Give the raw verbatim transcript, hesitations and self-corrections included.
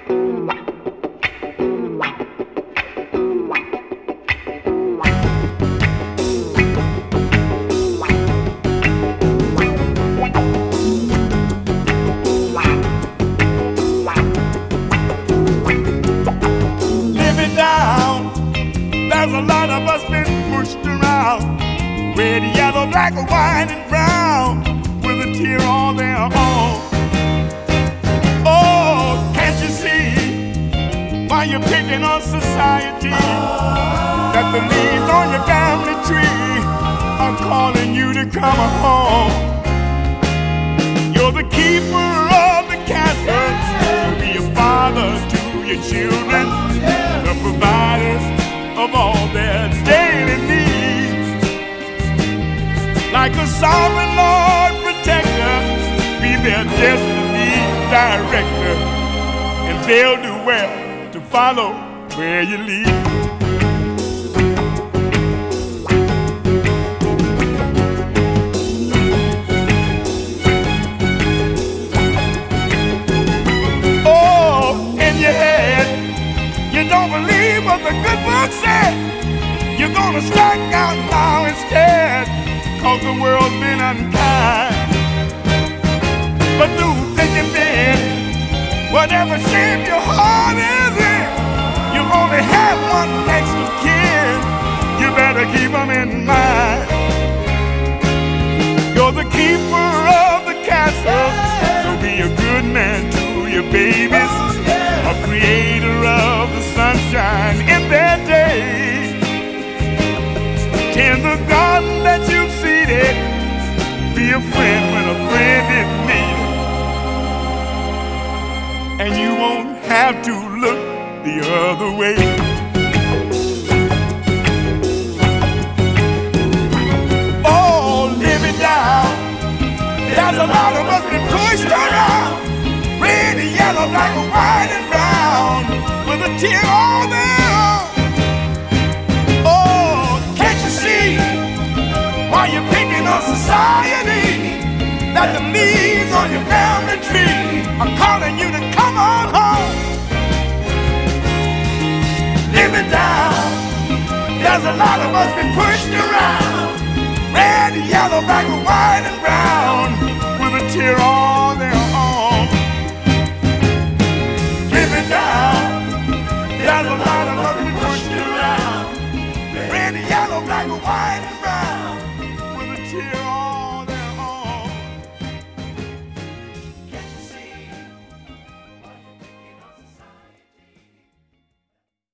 There's a lot of us been pushed around, red, yellow, black, white, and brown, with a tear on their own. Oh, can't you see why you're picking on society? That the leaves on your family tree are calling you to come home. You're the keeper of the castle, so be a father to your children, the provider of all their daily needs. Like a sovereign Lord protector, be their destiny director, and they'll do well to follow where you lead. Oh, in your head, you don't believe what the good book said. You're gonna strike out now instead, cause the world's been unkind. But through thick and thin, whatever shape your heart is in, you only have one next of kin. You better keep them in mind. You're the keeper of the castle, so be a good man to your babies, a creator of the sunshine in their day. Tend the garden that you've seeded, be a friend when a friend is needed, and you won't have to look the other way. Oh, live it down. There's a lot of us been pushed around, red, yellow, black, white, and brown, with a tear on their own. Oh, can't you see why you're picking on society? That the leaves on your family tree are calling you to come on home. Live it down. There's a lot of us been pushed around, red, yellow, black,